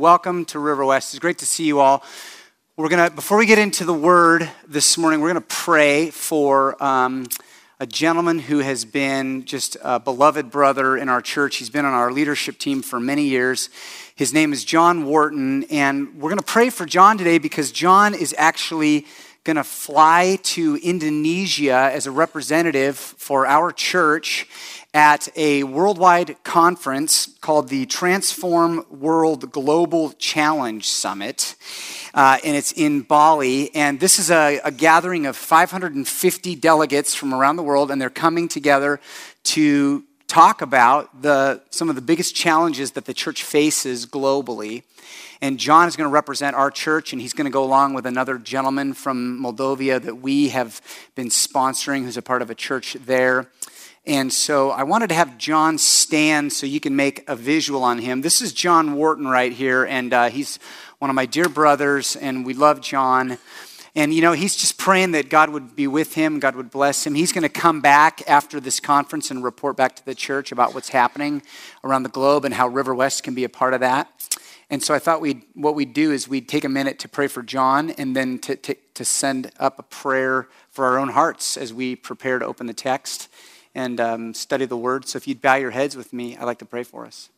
welcome to River West. It's great to see you all. Before we get into the word this morning, we're going to pray for a gentleman who has been just a beloved brother in our church. He's been on our leadership team for many years. His name is John Wharton, and we're going to pray for John today because John is actually going to fly to Indonesia as a representative for our church at a worldwide conference called the Transform World Global Challenge Summit, and it's in Bali. And this is a gathering of 550 delegates from around the world, and they're coming together to talk about some of the biggest challenges that the church faces globally. And John is going to represent our church, and he's going to go along with another gentleman from Moldova that we have been sponsoring, who's a part of a church there. And so I wanted to have John stand so you can make a visual on him. This is John Wharton right here, and he's one of my dear brothers, and we love John. And, you know, he's just praying that God would be with him, God would bless him. He's going to come back after this conference and report back to the church about what's happening around the globe and how River West can be a part of that. And so I thought what we'd do is we'd take a minute to pray for John and then to send up a prayer for our own hearts as we prepare to open the text and study the word. So if you'd bow your heads with me, I'd like to pray for us.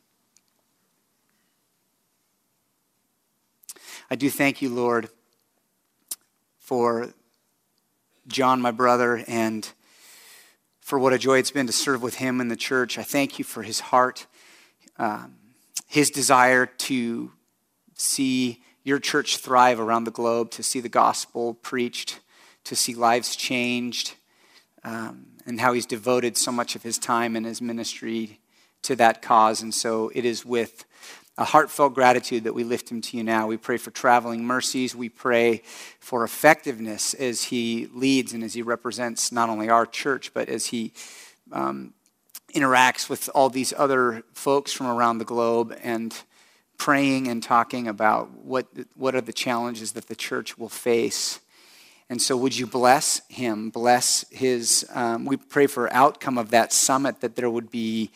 I do thank you, Lord, for John, my brother, and for what a joy it's been to serve with him in the church. I thank you for his heart, his desire to see your church thrive around the globe, to see the gospel preached, to see lives changed, and how he's devoted so much of his time and his ministry to that cause. And so it is with a heartfelt gratitude that we lift him to you now. We pray for traveling mercies. We pray for effectiveness as he leads and as he represents not only our church, but as he interacts with all these other folks from around the globe and praying and talking about what are the challenges that the church will face. And so would you bless him, bless his, we pray for outcome of that summit, that there would be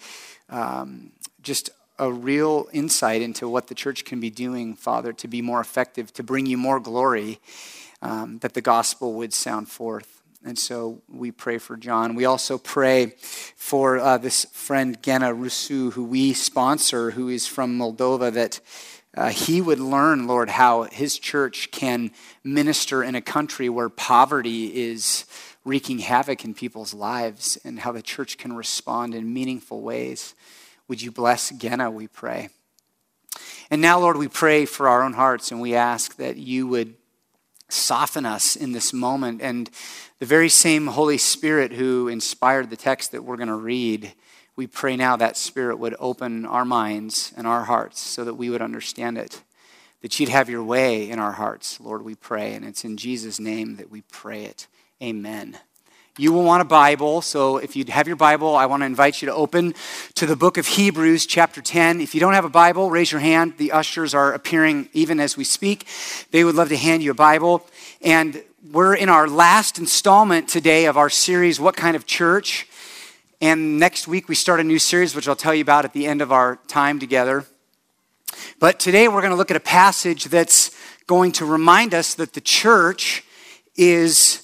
just a real insight into what the church can be doing, Father, to be more effective, to bring you more glory, that the gospel would sound forth. And so we pray for John. We also pray for this friend, Gena Rusu, who we sponsor, who is from Moldova, that he would learn, Lord, how his church can minister in a country where poverty is wreaking havoc in people's lives and how the church can respond in meaningful ways. Would you bless Gena, we pray. And now, Lord, we pray for our own hearts, and we ask that you would soften us in this moment. And the very same Holy Spirit who inspired the text that we're going to read, we pray now that Spirit would open our minds and our hearts so that we would understand it, that you'd have your way in our hearts, Lord, we pray. And it's in Jesus' name that we pray it. Amen. You will want a Bible, so if you have your Bible, I want to invite you to open to the book of Hebrews, chapter 10. If you don't have a Bible, raise your hand. The ushers are appearing even as we speak. They would love to hand you a Bible. And we're in our last installment today of our series, What Kind of Church? And next week we start a new series, which I'll tell you about at the end of our time together. But today we're going to look at a passage that's going to remind us that the church is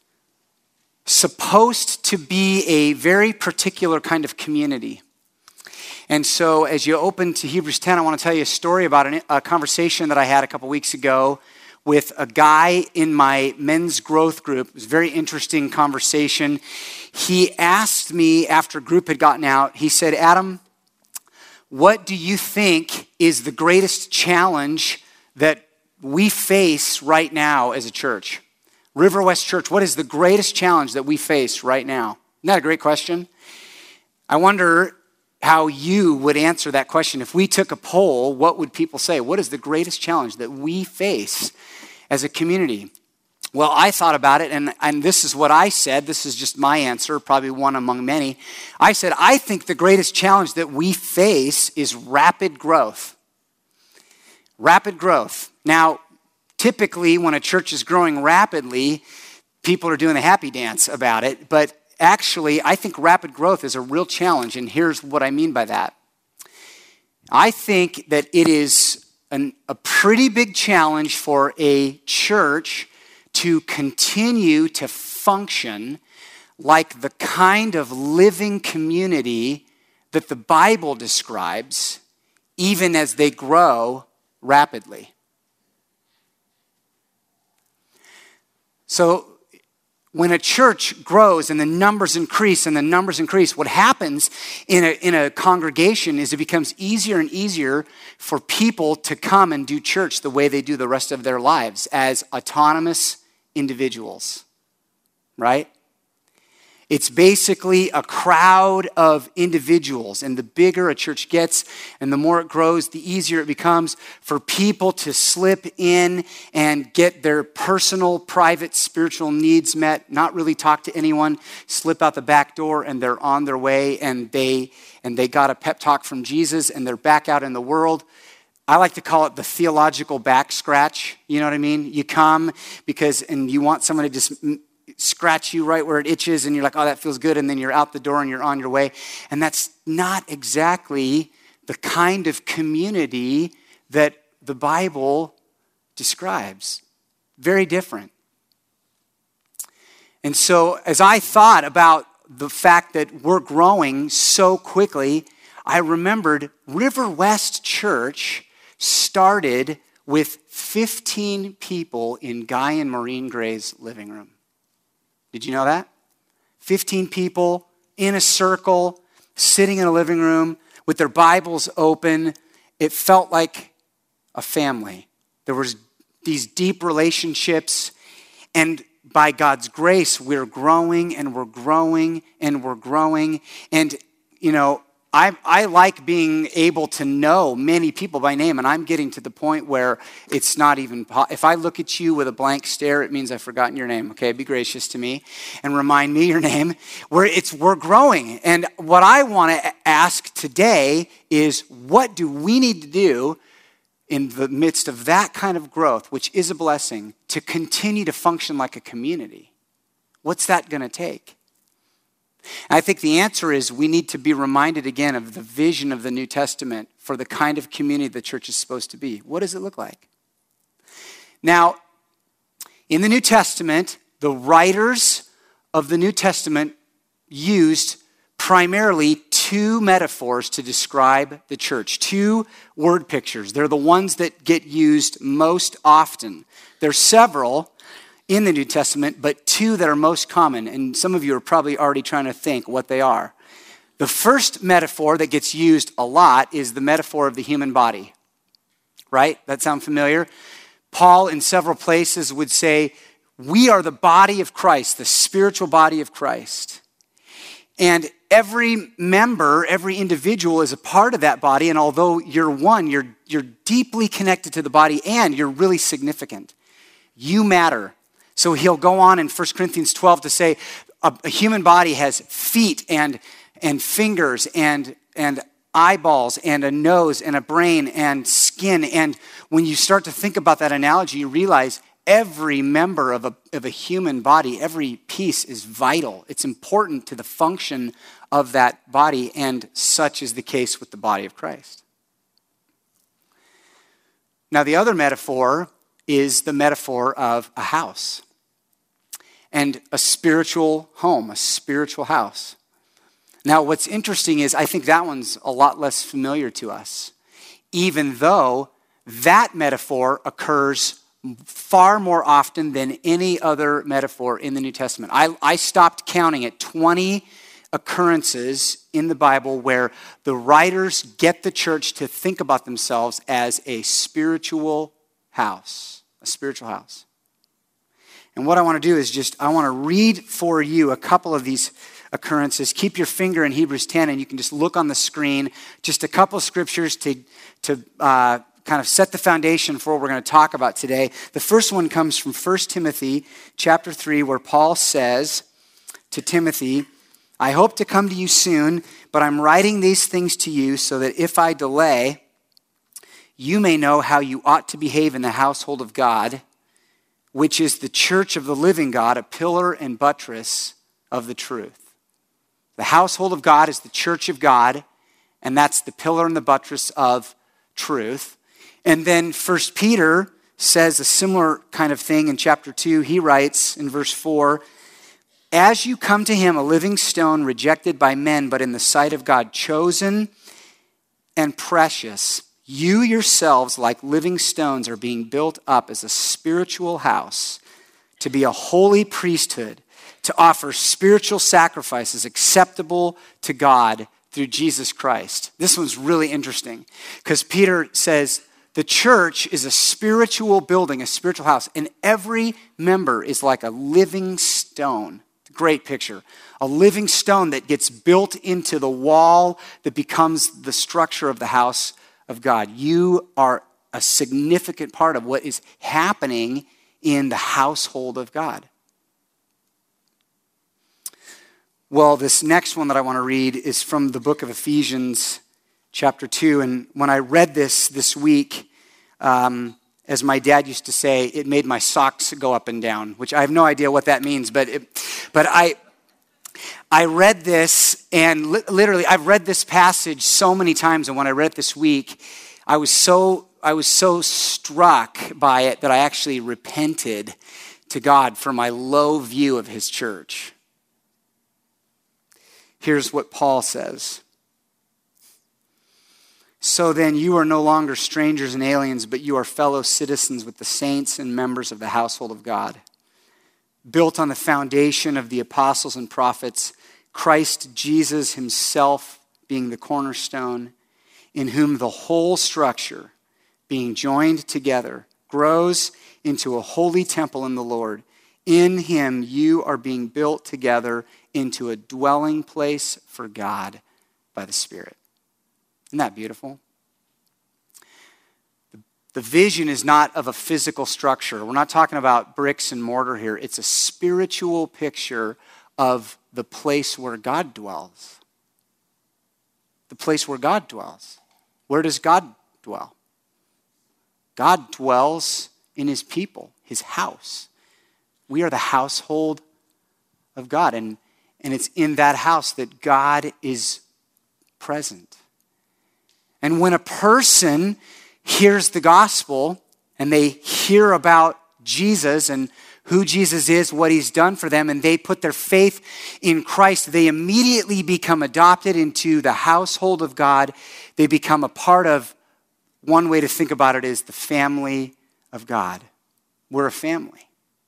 supposed to be a very particular kind of community. And so as you open to Hebrews 10, I want to tell you a story about a conversation that I had a couple weeks ago with a guy in my men's growth group. It was a very interesting conversation. He asked me after group had gotten out, he said, Adam, what do you think is the greatest challenge that we face right now as a church? River West Church, what is the greatest challenge that we face right now? Isn't that a great question? I wonder how you would answer that question. If we took a poll, what would people say? What is the greatest challenge that we face as a community? Well, I thought about it, and this is what I said. This is just my answer, probably one among many. I said, I think the greatest challenge that we face is rapid growth. Rapid growth. Now, typically, when a church is growing rapidly, people are doing the happy dance about it. But actually, I think rapid growth is a real challenge, and here's what I mean by that. I think that it is a pretty big challenge for a church to continue to function like the kind of living community that the Bible describes, even as they grow rapidly. So when a church grows and the numbers increase, what happens in a congregation is it becomes easier and easier for people to come and do church the way they do the rest of their lives as autonomous individuals, right? It's basically a crowd of individuals, and the bigger a church gets and the more it grows, the easier it becomes for people to slip in and get their personal, private, spiritual needs met, not really talk to anyone, slip out the back door, and they're on their way, and they got a pep talk from Jesus, and they're back out in the world. I like to call it the theological back scratch. You know what I mean? You come and you want someone to just scratch you right where it itches, and you're like, oh, that feels good, and then you're out the door and you're on your way. And that's not exactly the kind of community that the Bible describes. Very different. And so as I thought about the fact that we're growing so quickly, I remembered River West Church started with 15 people in Guy and Maureen Gray's living room. Did you know that? 15 people in a circle, sitting in a living room with their Bibles open. It felt like a family. There was these deep relationships, and by God's grace, we're growing and we're growing and we're growing. And, you know, I like being able to know many people by name, and I'm getting to the point where it's not even, if I look at you with a blank stare, it means I've forgotten your name, okay? Be gracious to me and remind me your name. We're growing. And what I want to ask today is, what do we need to do in the midst of that kind of growth, which is a blessing, to continue to function like a community? What's that going to take? And I think the answer is we need to be reminded again of the vision of the New Testament for the kind of community the church is supposed to be. What does it look like? Now, in the New Testament, the writers of the New Testament used primarily two metaphors to describe the church, two word pictures. They're the ones that get used most often. There's several in the New Testament, but two that are most common, and some of you are probably already trying to think what they are. The first metaphor that gets used a lot is the metaphor of the human body, right? That sound familiar? Paul, in several places, would say, we are the body of Christ, the spiritual body of Christ. And every member, every individual is a part of that body, and although you're one, you're deeply connected to the body, and you're really significant. You matter. So he'll go on in 1 Corinthians 12 to say a human body has feet and fingers and eyeballs and a nose and a brain and skin. And when you start to think about that analogy, you realize every member of a human body, every piece is vital. It's important to the function of that body, and such is the case with the body of Christ. Now, the other metaphor is the metaphor of a house and a spiritual home, a spiritual house. Now, what's interesting is I think that one's a lot less familiar to us, even though that metaphor occurs far more often than any other metaphor in the New Testament. I stopped counting at 20 occurrences in the Bible where the writers get the church to think about themselves as a spiritual house, a spiritual house. And what I want to do is I want to read for you a couple of these occurrences. Keep your finger in Hebrews 10, and you can just look on the screen. Just a couple of scriptures to kind of set the foundation for what we're going to talk about today. The first one comes from 1 Timothy chapter 3, where Paul says to Timothy, I hope to come to you soon, but I'm writing these things to you so that if I delay, you may know how you ought to behave in the household of God, which is the church of the living God, a pillar and buttress of the truth. The household of God is the church of God, and that's the pillar and the buttress of truth. And then 1 Peter says a similar kind of thing in chapter 2. He writes in verse 4, as you come to him, a living stone rejected by men, but in the sight of God, chosen and precious, you yourselves, like living stones, are being built up as a spiritual house to be a holy priesthood, to offer spiritual sacrifices acceptable to God through Jesus Christ. This one's really interesting because Peter says the church is a spiritual building, a spiritual house, and every member is like a living stone. Great picture. A living stone that gets built into the wall that becomes the structure of the house of God. You are a significant part of what is happening in the household of God. Well, this next one that I want to read is from the book of Ephesians, chapter 2. And when I read this week, as my dad used to say, it made my socks go up and down, which I have no idea what that means. But I read this, and literally I've read this passage so many times. And when I read it this week, I was so struck by it that I actually repented to God for my low view of his church. Here's what Paul says. So then you are no longer strangers and aliens, but you are fellow citizens with the saints and members of the household of God, built on the foundation of the apostles and prophets, Christ Jesus himself being the cornerstone, in whom the whole structure, being joined together, grows into a holy temple in the Lord. In him you are being built together into a dwelling place for God by the Spirit. Isn't that beautiful? The vision is not of a physical structure. We're not talking about bricks and mortar here. It's a spiritual picture of the place where God dwells. The place where God dwells. Where does God dwell? God dwells in his people, his house. We are the household of God, and it's in that house that God is present. And when a person hears the gospel and they hear about Jesus and who Jesus is, what he's done for them, and they put their faith in Christ, they immediately become adopted into the household of God. They become a part of, one way to think about it is the family of God. We're a family.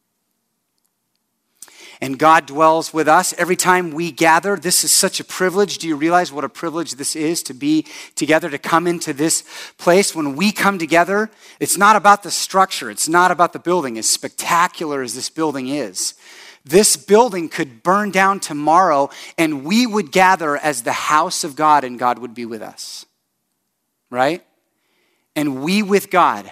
And God dwells with us every time we gather. This is such a privilege. Do you realize what a privilege this is to be together, to come into this place? When we come together, it's not about the structure. It's not about the building, as spectacular as this building is. This building could burn down tomorrow, and we would gather as the house of God, and God would be with us. Right? And we with God.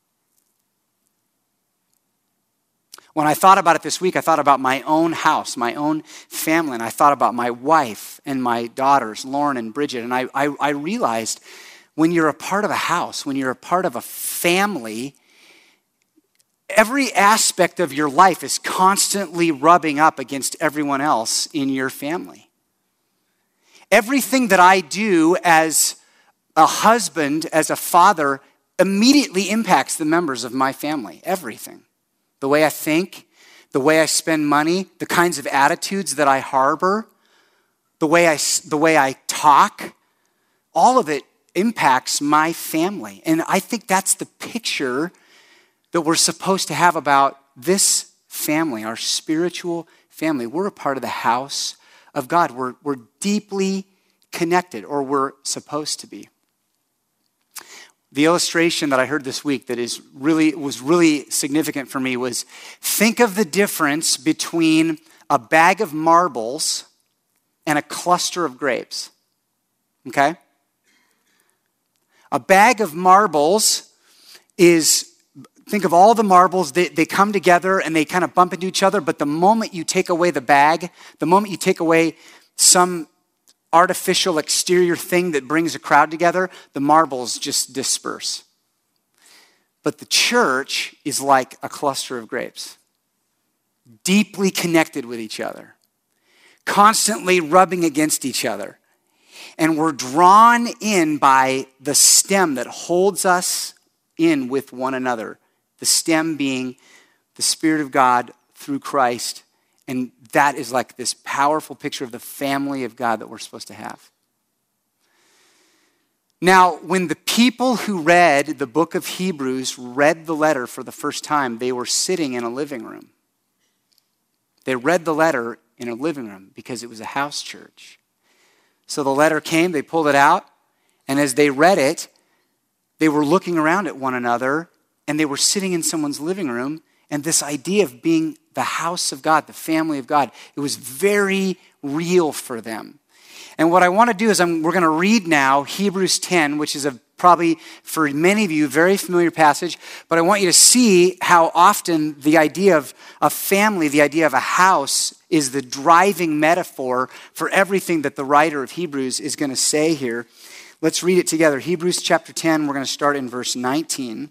When I thought about it this week, I thought about my own house, my own family, and I thought about my wife and my daughters, Lauren and Bridget, and I realized when you're a part of a house, when you're a part of a family, every aspect of your life is constantly rubbing up against everyone else in your family. Everything that I do as a husband, as a father, immediately impacts the members of my family, everything. The way I think, the way I spend money, the kinds of attitudes that I harbor, the way I talk, all of it impacts my family. And I think that's the picture that we're supposed to have about this family, our spiritual family. We're a part of the house of God. We're deeply connected, or we're supposed to be. The illustration that I heard this week that was really significant for me was, think of the difference between a bag of marbles and a cluster of grapes. Okay? A bag of marbles is, think of all the marbles, they come together and they kind of bump into each other, but the moment you take away the bag, the moment you take away some artificial exterior thing that brings a crowd together, the marbles just disperse. But the church is like a cluster of grapes, deeply connected with each other, constantly rubbing against each other. And we're drawn in by the stem that holds us in with one another. The stem being the Spirit of God through Christ. And that is like this powerful picture of the family of God that we're supposed to have. Now, when the people who read the book of Hebrews read the letter for the first time, they were sitting in a living room. They read the letter in a living room because it was a house church. So the letter came, they pulled it out, and as they read it, they were looking around at one another, and they were sitting in someone's living room, and this idea of being the house of God, the family of God, it was very real for them. And what I want to do is we're going to read now Hebrews 10, which is probably for many of you, very familiar passage, but I want you to see how often the idea of a family, the idea of a house, is the driving metaphor for everything that the writer of Hebrews is going to say here. Let's read it together. Hebrews chapter 10, we're going to start in verse 19.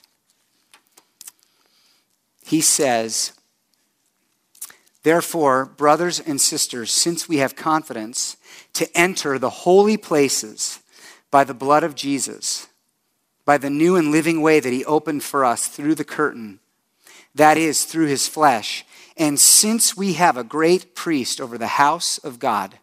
He says, "Therefore, brothers and sisters, since we have confidence to enter the holy places by the blood of Jesus, by the new and living way that he opened for us through the curtain, that is, through his flesh, and since we have a great priest over the house of God,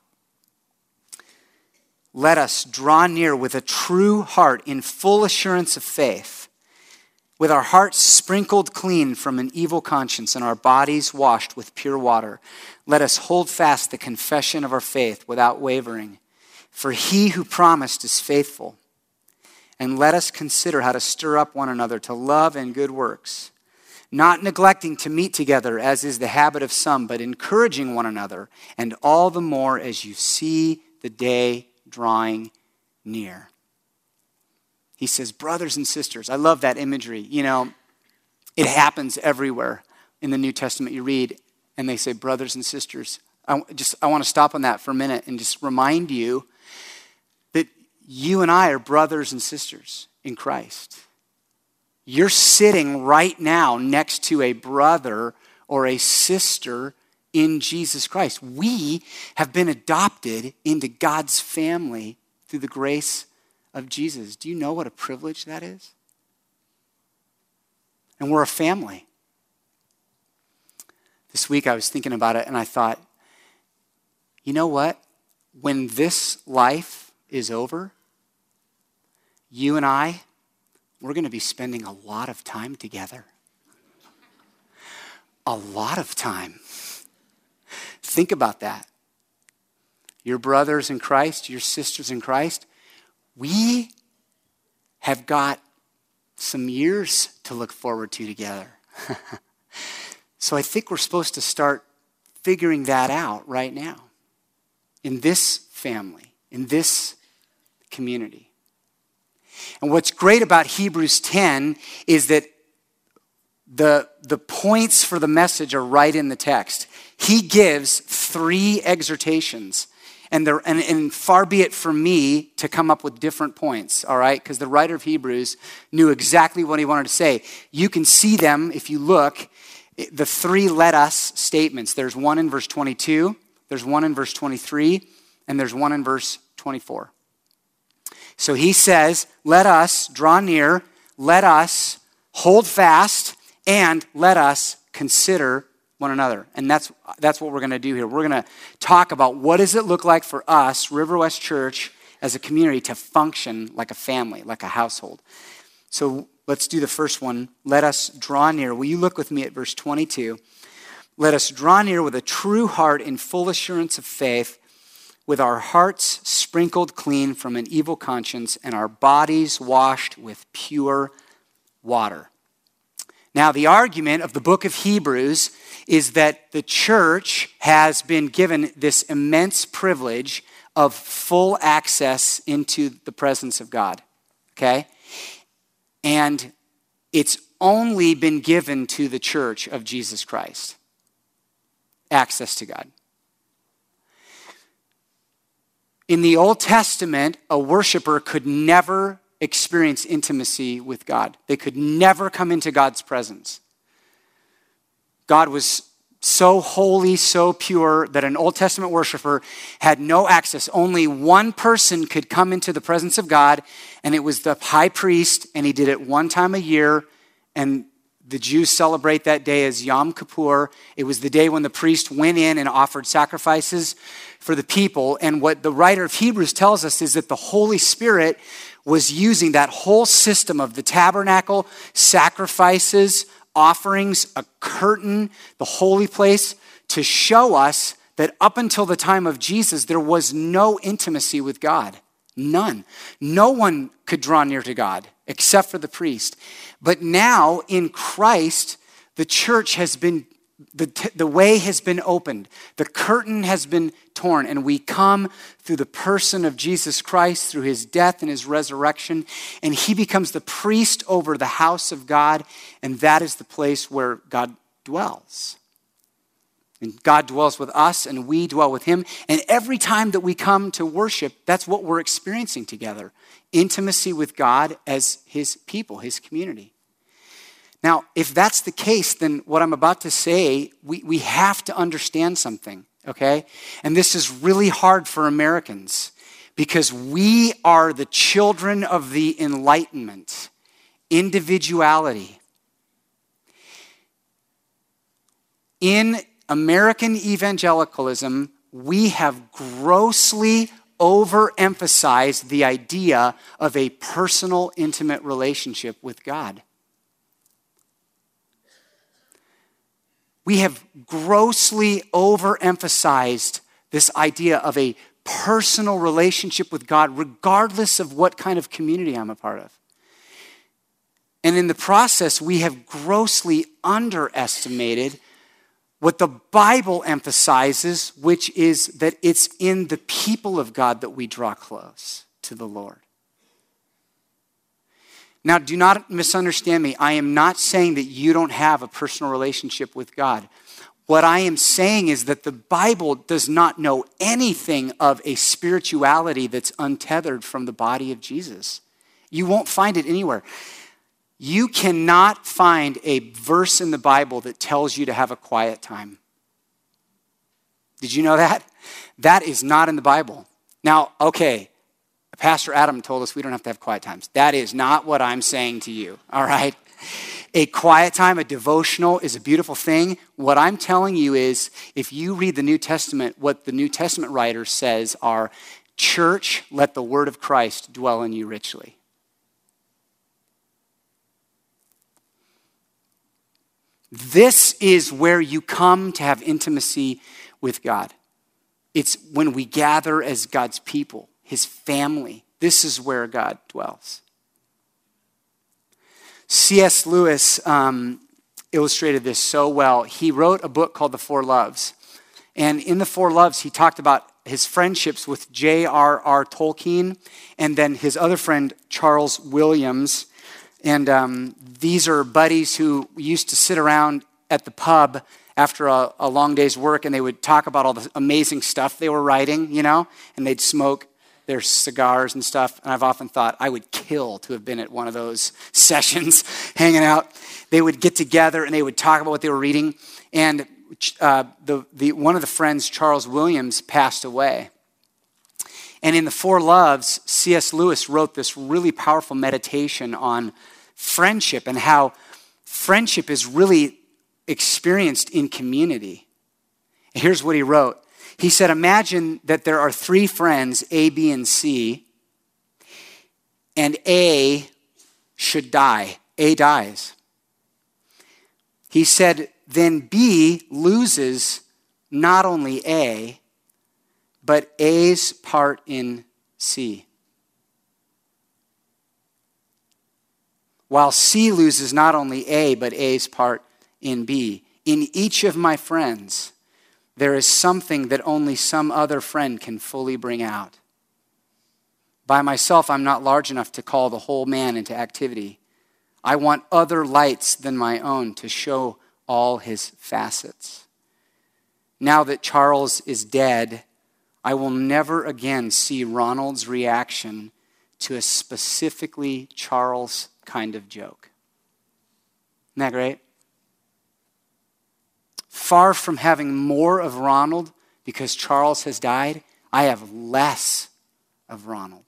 let us draw near with a true heart in full assurance of faith, with our hearts sprinkled clean from an evil conscience and our bodies washed with pure water. Let us hold fast the confession of our faith without wavering. For he who promised is faithful. And let us consider how to stir up one another to love and good works, not neglecting to meet together as is the habit of some, but encouraging one another, and all the more as you see the day drawing near." He says, brothers and sisters. I love that imagery. You know, it happens everywhere in the New Testament. You read, and they say, brothers and sisters. I want to stop on that for a minute and just remind you that you and I are brothers and sisters in Christ. You're sitting right now next to a brother or a sister in Jesus Christ. We have been adopted into God's family through the grace of Jesus. Do you know what a privilege that is? And we're a family. This week I was thinking about it and I thought, you know what? When this life is over, you and I, we're going to be spending a lot of time together. A lot of time. Think about that. Your brothers in Christ, your sisters in Christ, we have got some years to look forward to together. So I think we're supposed to start figuring that out right now in this family, in this community. And what's great about Hebrews 10 is that the points for the message are right in the text. He gives 3 exhortations. And far be it from me to come up with different points, all right? Because the writer of Hebrews knew exactly what he wanted to say. You can see them if you look, the 3 let us statements. There's one in verse 22, there's one in verse 23, and there's one in verse 24. So he says, let us draw near, let us hold fast, and let us consider one another. And that's what we're going to do here. We're going to talk about what does it look like for us, River West Church, as a community to function like a family, like a household. So let's do the first one. Let us draw near. Will you look with me at verse 22? Let us draw near with a true heart in full assurance of faith, with our hearts sprinkled clean from an evil conscience and our bodies washed with pure water. Now, the argument of the book of Hebrews is that the church has been given this immense privilege of full access into the presence of God, okay? And it's only been given to the church of Jesus Christ, access to God. In the Old Testament, a worshiper could never experience intimacy with God. They could never come into God's presence. God was so holy, so pure, that an Old Testament worshiper had no access. Only one person could come into the presence of God, and it was the high priest, and he did it one time a year, and the Jews celebrate that day as Yom Kippur. It was the day when the priest went in and offered sacrifices for the people. And what the writer of Hebrews tells us is that the Holy Spirit was using that whole system of the tabernacle, sacrifices, offerings, a curtain, the holy place, to show us that up until the time of Jesus, there was no intimacy with God. None. No one could draw near to God except for the priest. But now in Christ, the church has been, the way has been opened. The curtain has been torn, and we come through the person of Jesus Christ, through his death and his resurrection, and he becomes the priest over the house of God, and that is the place where God dwells. And God dwells with us, and we dwell with him. And every time that we come to worship, that's what we're experiencing together. Intimacy with God as his people, his community. Now, if that's the case, then what I'm about to say, we have to understand something, okay? And this is really hard for Americans because we are the children of the Enlightenment, individuality. In American evangelicalism, we have grossly overemphasized the idea of a personal, intimate relationship with God. We have grossly overemphasized this idea of a personal relationship with God, regardless of what kind of community I'm a part of. And in the process, we have grossly underestimated what the Bible emphasizes, which is that it's in the people of God that we draw close to the Lord. Now, do not misunderstand me. I am not saying that you don't have a personal relationship with God. What I am saying is that the Bible does not know anything of a spirituality that's untethered from the body of Jesus. You won't find it anywhere. You cannot find a verse in the Bible that tells you to have a quiet time. Did you know that? That is not in the Bible. Now, okay, Pastor Adam told us we don't have to have quiet times. That is not what I'm saying to you, all right? A quiet time, a devotional is a beautiful thing. What I'm telling you is, if you read the New Testament, what the New Testament writer says are, church, let the word of Christ dwell in you richly. This is where you come to have intimacy with God. It's when we gather as God's people, his family. This is where God dwells. C.S. Lewis illustrated this so well. He wrote a book called The Four Loves. And in The Four Loves, he talked about his friendships with J.R.R. Tolkien and then his other friend, Charles Williams. And these are buddies who used to sit around at the pub after a long day's work, and they would talk about all the amazing stuff they were writing, you know, and they'd smoke their cigars and stuff. And I've often thought I would kill to have been at one of those sessions hanging out. They would get together and they would talk about what they were reading. And one of the friends, Charles Williams, passed away. And in The Four Loves, C.S. Lewis wrote this really powerful meditation on friendship and how friendship is really experienced in community. And here's what he wrote. He said, imagine that there are three friends, A, B, and C, and A should die. A dies. He said, then B loses not only A, but A's part in C. While C loses not only A, but A's part in B. In each of my friends, there is something that only some other friend can fully bring out. By myself, I'm not large enough to call the whole man into activity. I want other lights than my own to show all his facets. Now that Charles is dead, I will never again see Ronald's reaction to a specifically Charles kind of joke. Isn't that great? far from having more of Ronald because Charles has died, I have less of Ronald.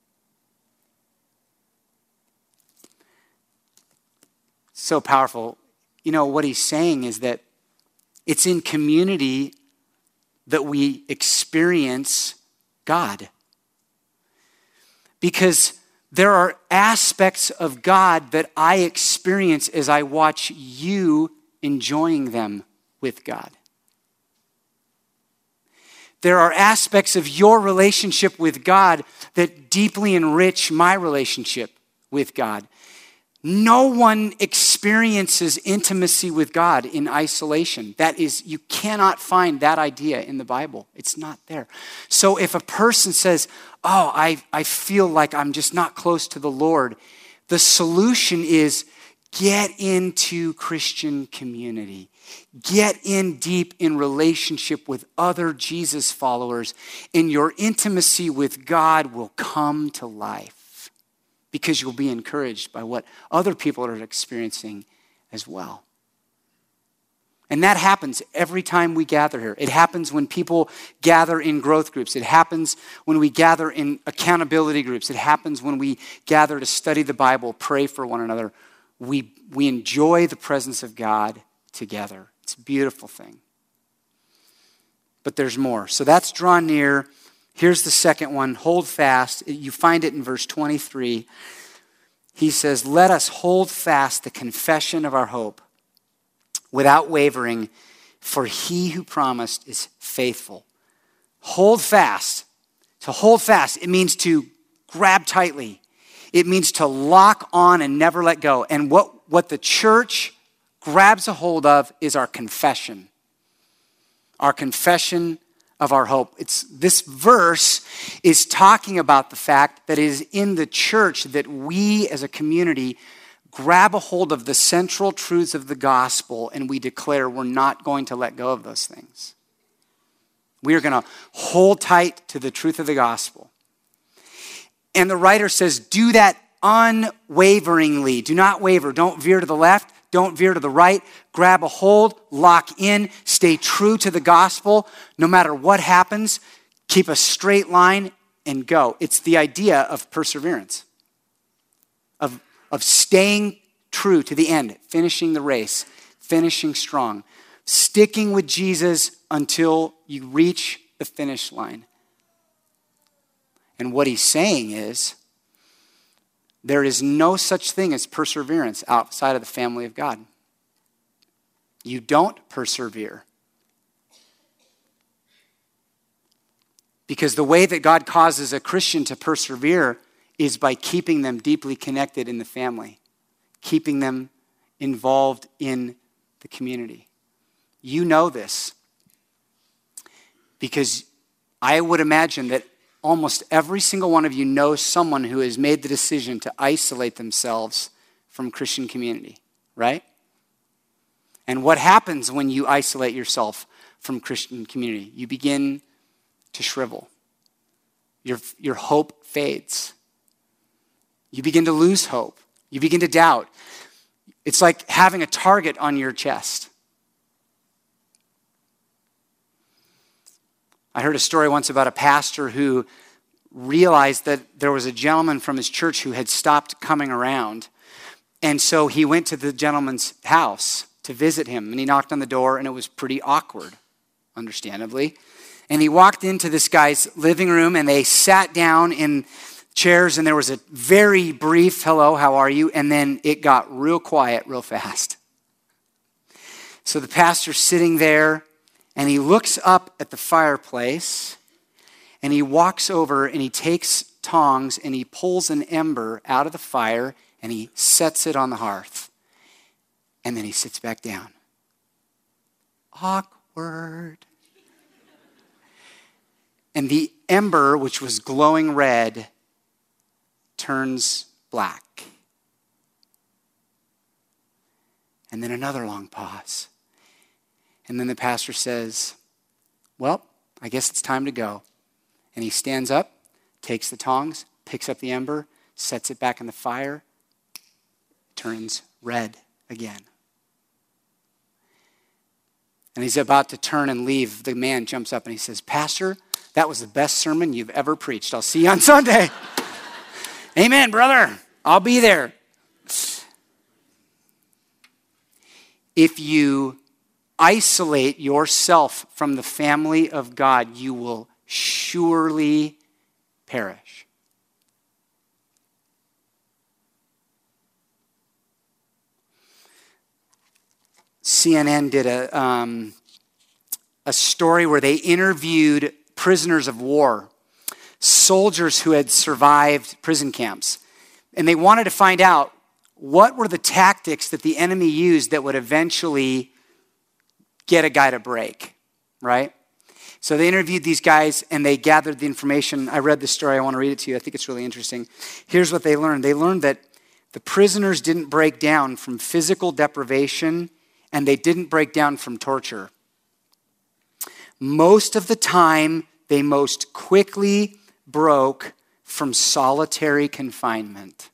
So powerful. You know, what he's saying is that it's in community that we experience God. Because there are aspects of God that I experience as I watch you enjoying them with God. There are aspects of your relationship with God that deeply enrich my relationship with God. No one experiences intimacy with God in isolation. That is, you cannot find that idea in the Bible. It's not there. So if a person says, oh, I feel like I'm just not close to the Lord, the solution is get into Christian community. Get in deep in relationship with other Jesus followers, and your intimacy with God will come to life because you'll be encouraged by what other people are experiencing as well. And that happens every time we gather here. It happens when people gather in growth groups. It happens when we gather in accountability groups. It happens when we gather to study the Bible, pray for one another. We enjoy the presence of God together. It's a beautiful thing. But there's more. So that's draw near. Here's the second one, hold fast. You find it in verse 23. He says, let us hold fast the confession of our hope without wavering, for he who promised is faithful. Hold fast. To hold fast, it means to grab tightly. It means to lock on and never let go. And what the church grabs a hold of is our confession. Our confession of our hope. This verse is talking about the fact that it is in the church that we as a community grab a hold of the central truths of the gospel and we declare we're not going to let go of those things. We are going to hold tight to the truth of the gospel. And the writer says, do that unwaveringly. Do not waver. Don't veer to the left. Don't veer to the right. Grab a hold, lock in, stay true to the gospel. No matter what happens, keep a straight line and go. It's the idea of perseverance, of staying true to the end, finishing the race, finishing strong, sticking with Jesus until you reach the finish line. And what he's saying is, there is no such thing as perseverance outside of the family of God. You don't persevere. Because the way that God causes a Christian to persevere is by keeping them deeply connected in the family, keeping them involved in the community. You know this because I would imagine that almost every single one of you knows someone who has made the decision to isolate themselves from Christian community, right? And what happens when you isolate yourself from Christian community? You begin to shrivel. Your hope fades. You begin to lose hope. You begin to doubt. It's like having a target on your chest. I heard a story once about a pastor who realized that there was a gentleman from his church who had stopped coming around. And so he went to the gentleman's house to visit him. And he knocked on the door, and it was pretty awkward, understandably. And he walked into this guy's living room, and they sat down in chairs, and there was a very brief, hello, how are you? And then it got real quiet real fast. So the pastor's sitting there, and he looks up at the fireplace, and he walks over, and he takes tongs, and he pulls an ember out of the fire, and he sets it on the hearth. And then he sits back down. Awkward. And the ember, which was glowing red, turns black. And then another long pause. And then the pastor says, well, I guess it's time to go. And he stands up, takes the tongs, picks up the ember, sets it back in the fire, turns red again. And he's about to turn and leave. The man jumps up and he says, Pastor, that was the best sermon you've ever preached. I'll see you on Sunday. Amen, brother. I'll be there. If you isolate yourself from the family of God, you will surely perish. CNN did a story where they interviewed prisoners of war, soldiers who had survived prison camps. And they wanted to find out what were the tactics that the enemy used that would eventually get a guy to break, right? So they interviewed these guys and they gathered the information. I read the story. I want to read it to you. I think it's really interesting. Here's what they learned. They learned that the prisoners didn't break down from physical deprivation and they didn't break down from torture. Most of the time, they most quickly broke from solitary confinement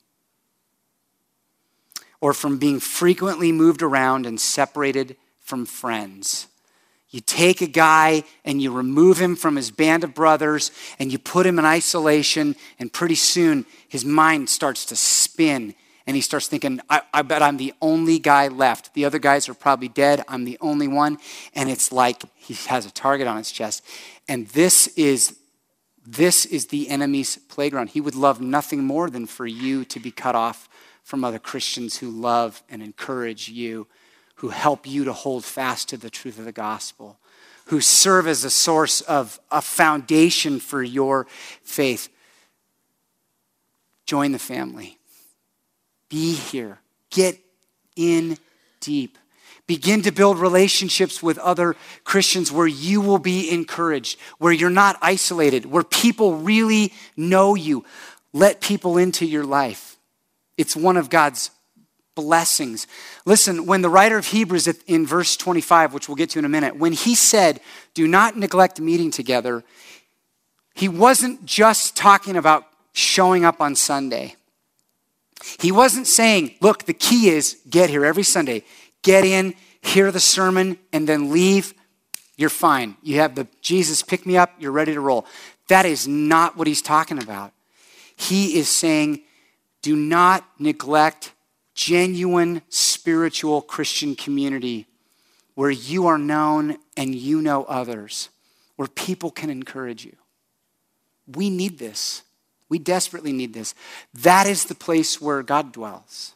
or from being frequently moved around and separated from friends. You take a guy and you remove him from his band of brothers and you put him in isolation, and pretty soon his mind starts to spin and he starts thinking, I bet I'm the only guy left. The other guys are probably dead. I'm the only one. And it's like he has a target on his chest. And this is the enemy's playground. He would love nothing more than for you to be cut off from other Christians who love and encourage you, who help you to hold fast to the truth of the gospel, who serve as a source of a foundation for your faith. Join the family. Be here. Get in deep. Begin to build relationships with other Christians where you will be encouraged, where you're not isolated, where people really know you. Let people into your life. It's one of God's blessings. Listen, when the writer of Hebrews in verse 25, which we'll get to in a minute, when he said, do not neglect meeting together, he wasn't just talking about showing up on Sunday. He wasn't saying, look, the key is get here every Sunday. Get in, hear the sermon, and then leave. You're fine. You have the Jesus pick me up. You're ready to roll. That is not what he's talking about. He is saying, do not neglect genuine spiritual Christian community where you are known and you know others, where people can encourage you. We need this. We desperately need this. That is the place where God dwells.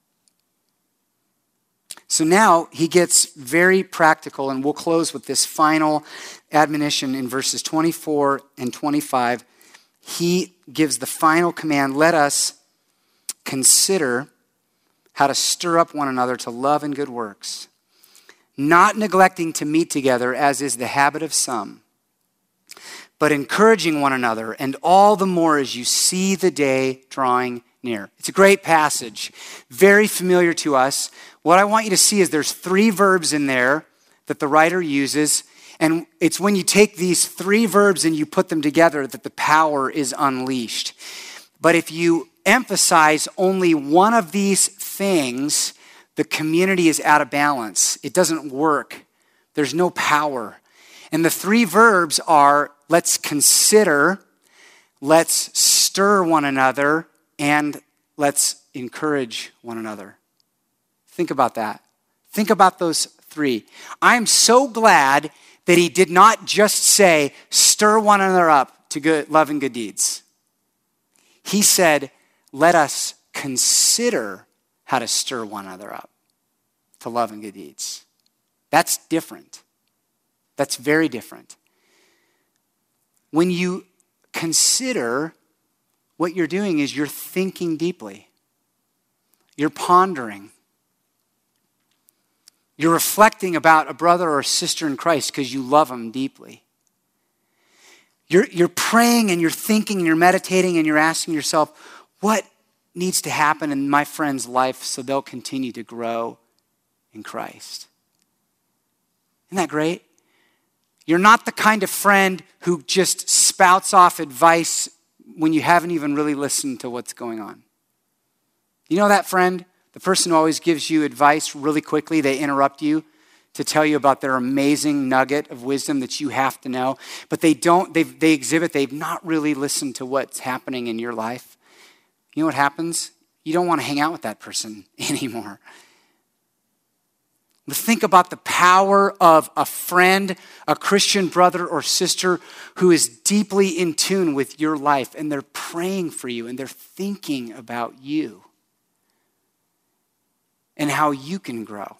So now he gets very practical, and we'll close with this final admonition in verses 24 and 25. He gives the final command, let us consider how to stir up one another to love and good works, not neglecting to meet together as is the habit of some, but encouraging one another, and all the more as you see the day drawing near. It's a great passage, very familiar to us. What I want you to see is there's 3 verbs in there that the writer uses, and it's when you take these 3 verbs and you put them together that the power is unleashed. But if you emphasize only one of these things, the community is out of balance. It doesn't work. There's no power. And the 3 verbs are, let's consider, let's stir one another, and let's encourage one another. Think about that. Think about those 3. I'm so glad that he did not just say, stir one another up to good love and good deeds. He said, let us consider how to stir one another up to love and good deeds. That's different. That's very different. When you consider, what you're doing is you're thinking deeply. You're pondering. You're reflecting about a brother or a sister in Christ because you love them deeply. You're praying and you're thinking and you're meditating and you're asking yourself, what needs to happen in my friend's life so they'll continue to grow in Christ? Isn't that great? You're not the kind of friend who just spouts off advice when you haven't even really listened to what's going on. You know that friend? The person who always gives you advice really quickly, they interrupt you to tell you about their amazing nugget of wisdom that you have to know, but they've not really listened to what's happening in your life. You know what happens? You don't want to hang out with that person anymore. But think about the power of a friend, a Christian brother or sister who is deeply in tune with your life, and they're praying for you and they're thinking about you and how you can grow.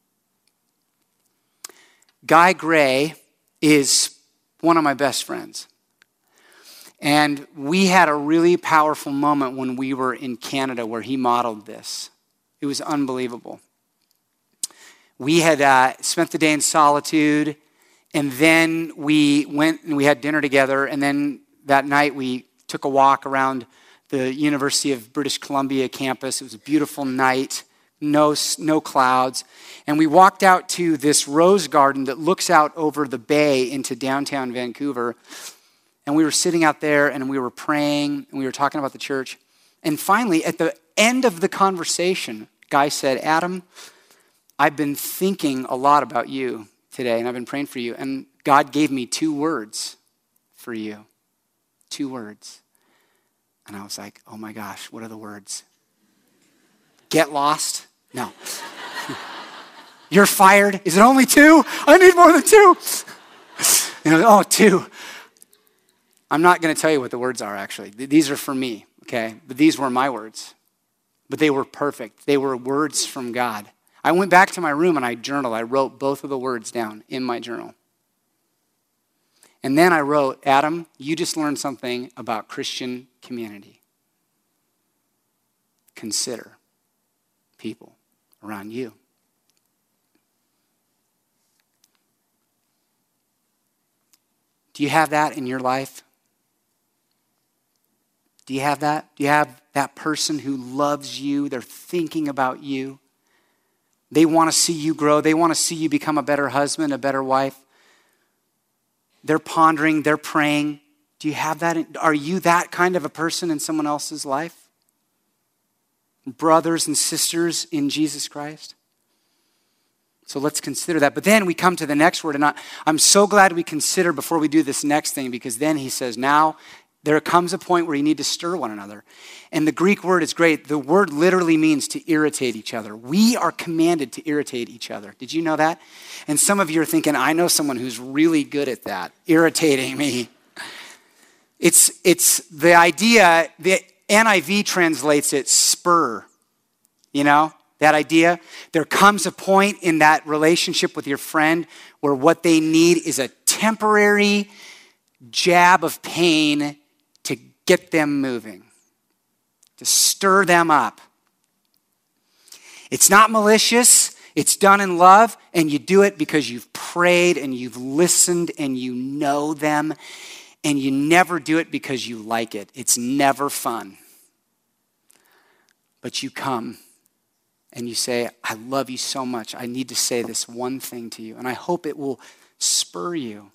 Guy Gray is one of my best friends. And we had a really powerful moment when we were in Canada where he modeled this. It was unbelievable. We had spent the day in solitude, and then we went and we had dinner together, and then that night we took a walk around the University of British Columbia campus. It was a beautiful night, no clouds, and we walked out to this rose garden that looks out over the bay into downtown Vancouver, and we were sitting out there, and we were praying, and we were talking about the church, and finally, at the end of the conversation, Guy said, "Adam, I've been thinking a lot about you today, and I've been praying for you, and God gave me 2 words for you." 2 words. And I was like, oh my gosh, what are the words? Get lost? No. You're fired? Is it only 2? I need more than 2. 2. I'm not going to tell you what the words are, actually. These are for me, okay? But these were my words. But they were perfect. They were words from God. I went back to my room and I journaled. I wrote both of the words down in my journal. And then I wrote, Adam, you just learned something about Christian community. Consider people around you. Do you have that in your life? Do you have that? Do you have that person who loves you? They're thinking about you. They want to see you grow. They want to see you become a better husband, a better wife. They're pondering, they're praying. Do you have that? Are you that kind of a person in someone else's life? Brothers and sisters in Jesus Christ? So let's consider that. But then we come to the next word, and I'm so glad we consider before we do this next thing, because then he says, now there comes a point where you need to stir one another. And the Greek word is great. The word literally means to irritate each other. We are commanded to irritate each other. Did you know that? And some of you are thinking, I know someone who's really good at that, irritating me. It's the idea, the NIV translates it spur. You know, that idea? There comes a point in that relationship with your friend where what they need is a temporary jab of pain to get them moving, to stir them up. It's not malicious. It's done in love, and you do it because you've prayed and you've listened and you know them, and you never do it because you like it. It's never fun. But you come and you say, I love you so much. I need to say this one thing to you, and I hope it will spur you.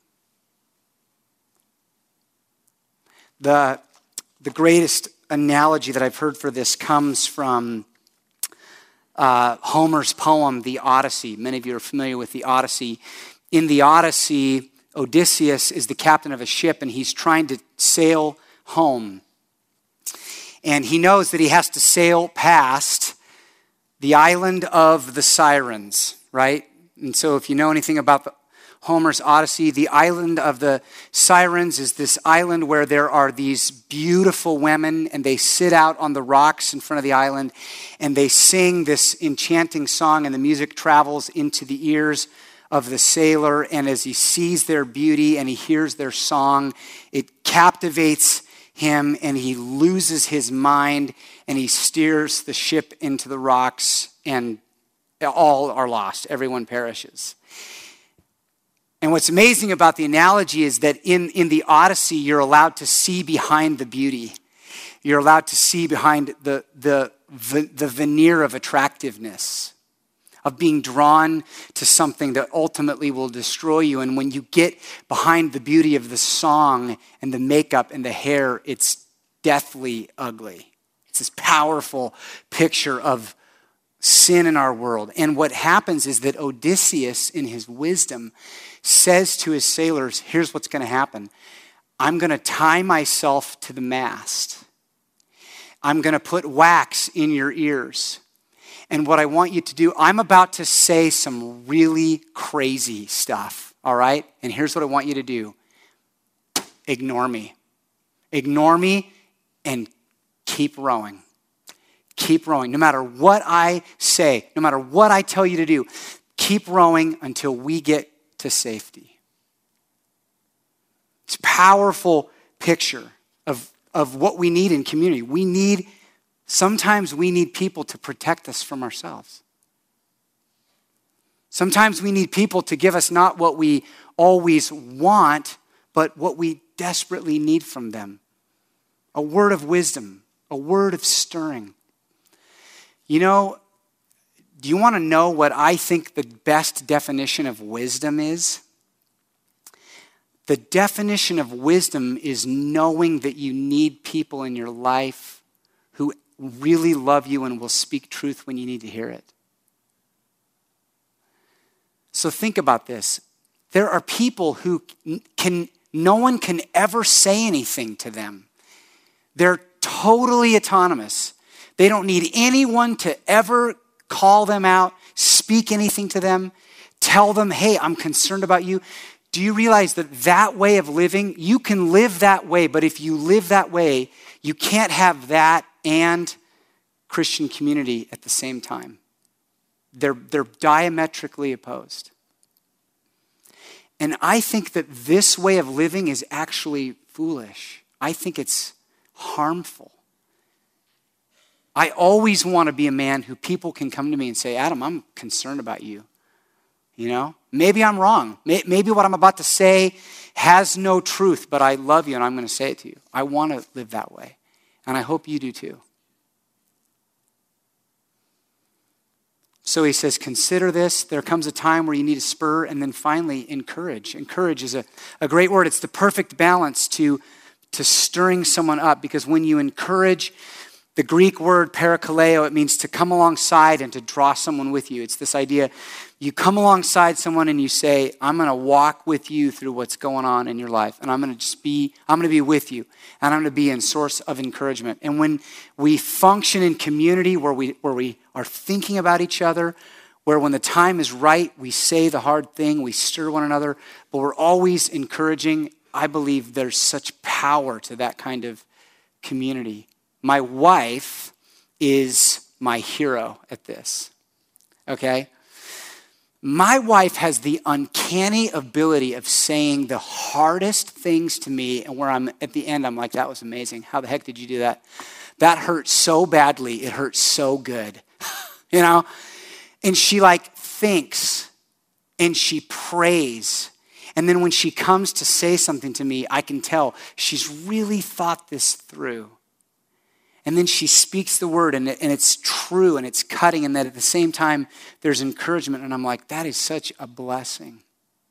The greatest analogy that I've heard for this comes from Homer's poem, The Odyssey. Many of you are familiar with The Odyssey. In The Odyssey, Odysseus is the captain of a ship, and he's trying to sail home. And he knows that he has to sail past the island of the Sirens, right? And so if you know anything about Homer's Odyssey, the island of the Sirens is this island where there are these beautiful women, and they sit out on the rocks in front of the island, and they sing this enchanting song, and the music travels into the ears of the sailor, and as he sees their beauty and he hears their song, it captivates him, and he loses his mind, and he steers the ship into the rocks, and all are lost. Everyone perishes. And what's amazing about the analogy is that in the Odyssey, you're allowed to see behind the beauty. You're allowed to see behind the veneer of attractiveness, of being drawn to something that ultimately will destroy you. And when you get behind the beauty of the song and the makeup and the hair, it's deathly ugly. It's this powerful picture of sin in our world. And what happens is that Odysseus, in his wisdom, says to his sailors, here's what's going to happen. I'm going to tie myself to the mast. I'm going to put wax in your ears. And what I want you to do, I'm about to say some really crazy stuff, all right? And here's what I want you to do. Ignore me. Ignore me and keep rowing. Keep rowing. No matter what I say, no matter what I tell you to do, keep rowing until we get to safety. It's a powerful picture of what we need in community. Sometimes we need people to protect us from ourselves. Sometimes we need people to give us not what we always want, but what we desperately need from them. A word of wisdom, a word of stirring. You know, do you want to know what I think the best definition of wisdom is? The definition of wisdom is knowing that you need people in your life who really love you and will speak truth when you need to hear it. So think about this. There are people who no one can ever say anything to them. They're totally autonomous. They don't need anyone to ever call them out, speak anything to them, tell them, hey, I'm concerned about you. Do you realize that way of living, you can live that way, but if you live that way, you can't have that and Christian community at the same time. They're diametrically opposed. And I think that this way of living is actually foolish. I think it's harmful. I always want to be a man who people can come to me and say, Adam, I'm concerned about you. You know, maybe I'm wrong. Maybe what I'm about to say has no truth, but I love you and I'm going to say it to you. I want to live that way. And I hope you do too. So he says, consider this. There comes a time where you need to spur, and then finally encourage. Encourage is a great word. It's the perfect balance to stirring someone up, because when you encourage, the Greek word parakaleo, it means to come alongside and to draw someone with you. It's this idea, you come alongside someone and you say, I'm going to walk with you through what's going on in your life. And I'm going to be with you. And I'm going to be a source of encouragement. And when we function in community where we are thinking about each other, where when the time is right, we say the hard thing, we stir one another, but we're always encouraging, I believe there's such power to that kind of community. My wife is my hero at this, okay? My wife has the uncanny ability of saying the hardest things to me, and where I'm at the end, I'm like, that was amazing. How the heck did you do that? That hurt so badly. It hurt so good, you know? And she thinks, and she prays. And then when she comes to say something to me, I can tell she's really thought this through. And then she speaks the word, and it's true, and it's cutting, and that at the same time, there's encouragement. And I'm like, that is such a blessing.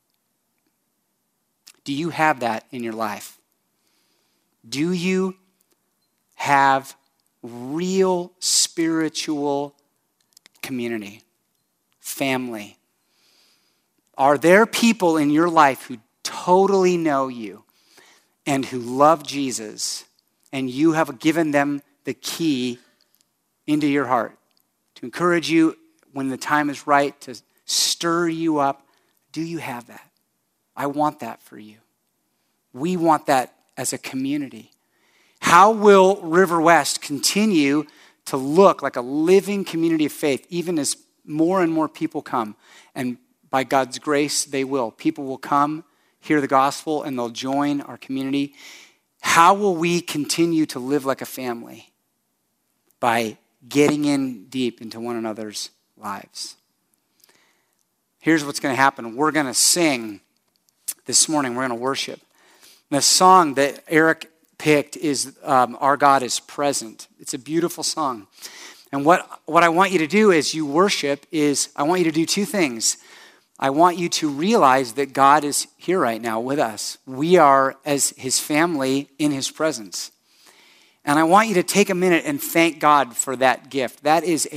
Do you have that in your life? Do you have real spiritual community, family? Are there people in your life who totally know you and who love Jesus, and you have given them the key into your heart to encourage you when the time is right, to stir you up? Do you have that? I want that for you. We want that as a community. How will River West continue to look like a living community of faith, even as more and more people come? And by God's grace, they will. People will come, hear the gospel, and they'll join our community. How will we continue to live like a family? By getting in deep into one another's lives. Here's what's going to happen. We're going to sing this morning. We're going to worship. The song that Eric picked is Our God is Present. It's a beautiful song. And what I want you to do as you worship is I want you to do two things. I want you to realize that God is here right now with us. We are, as his family, in his presence. And I want you to take a minute and thank God for that gift. That is a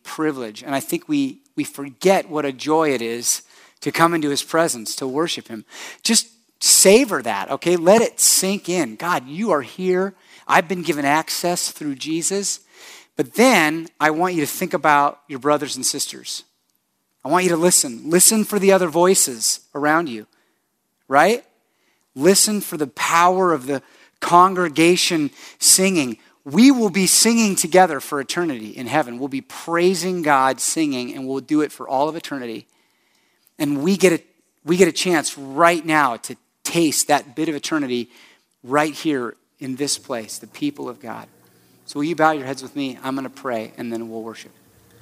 privilege. And I think we forget what a joy it is to come into his presence, to worship him. Just savor that, okay? Let it sink in. God, you are here. I've been given access through Jesus. But then I want you to think about your brothers and sisters. I want you to listen. Listen for the other voices around you, right? Listen for the power of the congregation singing. We will be singing together for eternity in heaven. We'll be praising God, singing, and we'll do it for all of eternity. And we get a chance right now to taste that bit of eternity right here in this place, the people of God. So will you bow your heads with me? I'm going to pray, and then we'll worship.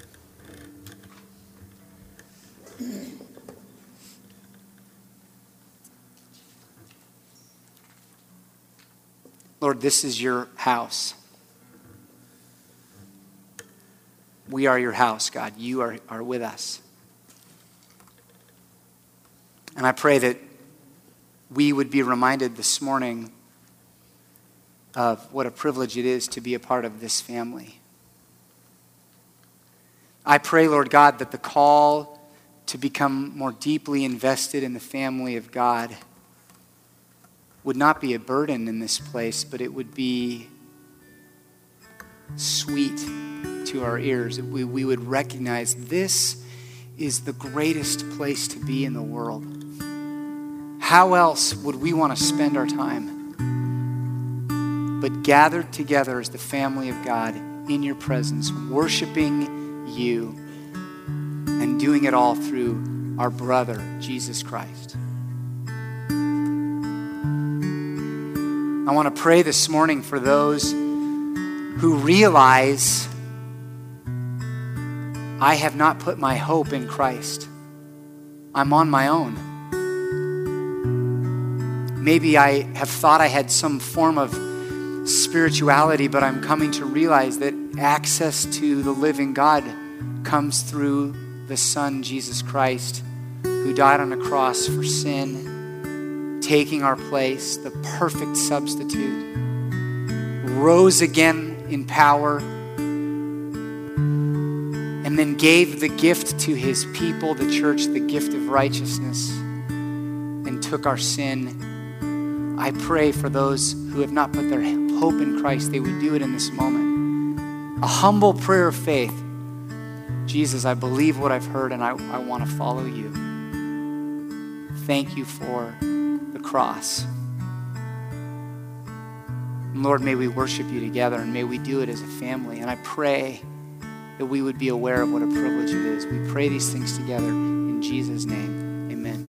Lord, this is your house. We are your house, God. You are with us. And I pray that we would be reminded this morning of what a privilege it is to be a part of this family. I pray, Lord God, that the call to become more deeply invested in the family of God would not be a burden in this place, but it would be sweet to our ears. We would recognize this is the greatest place to be in the world. How else would we want to spend our time but gathered together as the family of God in your presence, worshiping you and doing it all through our brother, Jesus Christ? I want to pray this morning for those who realize I have not put my hope in Christ. I'm on my own. Maybe I have thought I had some form of spirituality, but I'm coming to realize that access to the living God comes through the Son, Jesus Christ, who died on a cross for sin, taking our place, the perfect substitute, rose again in power, and then gave the gift to his people, the church, the gift of righteousness, and took our sin. I pray for those who have not put their hope in Christ, they would do it in this moment. A humble prayer of faith. Jesus, I believe what I've heard, and I want to follow you. Thank you for the cross. And Lord, may we worship you together, and may we do it as a family. And I pray that we would be aware of what a privilege it is. We pray these things together in Jesus' name. Amen.